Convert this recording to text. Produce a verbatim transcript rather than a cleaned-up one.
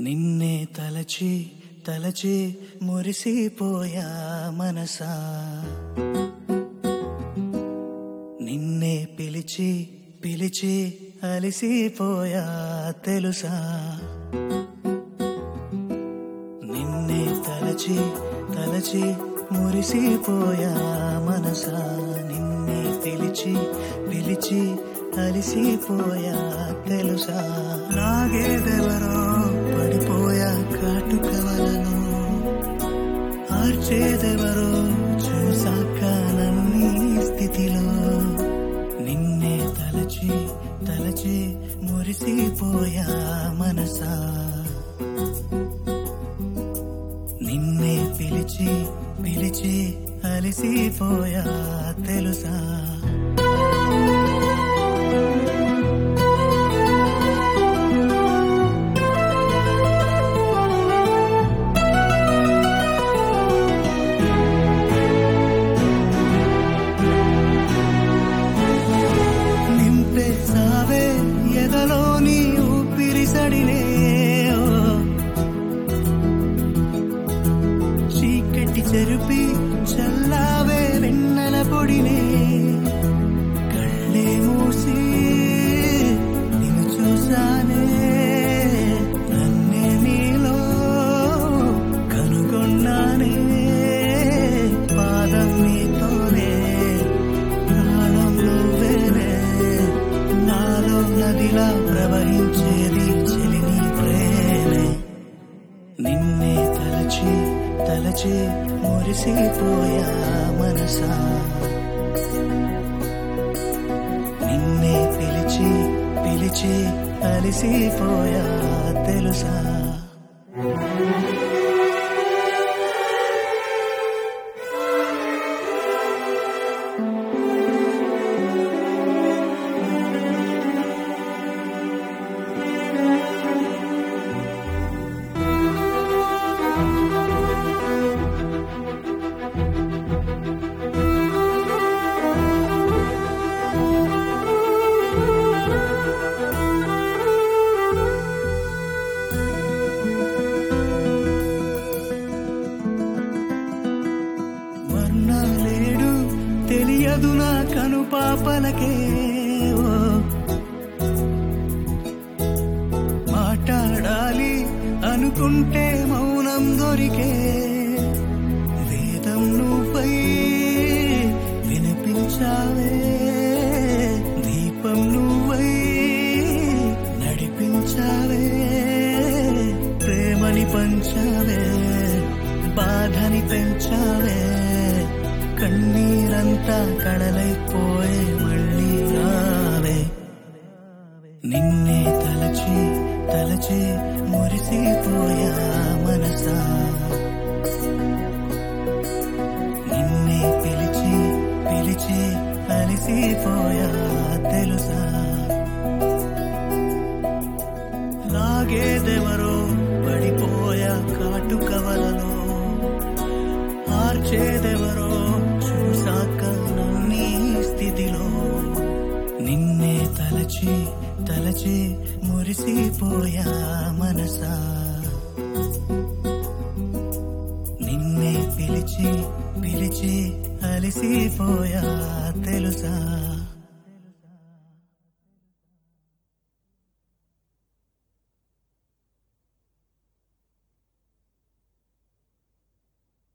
నిన్నే తలచి తలచి మురిసిపోయా మనసా, నిన్నే పిలిచి పిలిచి అలిసిపోయా తెలుసా. నిన్నే తలచి తలచి మురిసిపోయా మనసా, నిన్నే పిలిచి పిలిచి అలిసిపోయా తెలుసా. లాగేదెవరో పడిపోయా కాటుక వలలో, ఆర్చేదెవరో చూసాక నన్నీ స్థితిలో. నిన్నే తలచి తలచి మురిసిపోయా మనసా, నిన్నే పిలిచి పిలిచి అలిసిపోయా తెలుసా. నింపేసావే ఎదలోని ఊపిరి సడినే, చీకటి చెరుపి చల్లావే వెన్నెల పొడినే. కళ్ళే మూసి నిన్ను చూసానే, నన్నే నీలో కనుగొన్నానే. పాదం నీతోనే ప్రాణం నువ్వేనే, నాలో నదిలా ప్రవహించేది చెలిని ప్రేమే. నిన్నే తలచి తలచి మురిసిపోయా మనసా, నిన్నే పిలిచి పిలిచి అలిసిపోయా తెలుసా. వర్ణాలేడు తెలియదు నా కను పాపలకే, మాట్లాడాలి అనుకుంటే మౌనం దొరికే. వేదం నువ్వై వినిపించావే, దీపం నువ్వై నడిపించావే. ప్రేమని పంచావే, బాధని పెంచావే. కన్నీరంతా కడలైపోయే మళ్ళీ రావే. నిన్నే తలచి తలచి మురిసిపోయా మనసా, నిన్నే పిలిచి పిలిచి అలిసిపోయా తెలుసా. లాగేదెవరో పడిపోయా కాటుక వలలో, ఆర్చేదెవరో చూసాక నన్నీ స్థితిలో. నిన్నే తలచి తలచి మురిసిపోయా మనసా, నిన్నే పిలిచి పిలిచి అలిసిపోయా తెలుసా.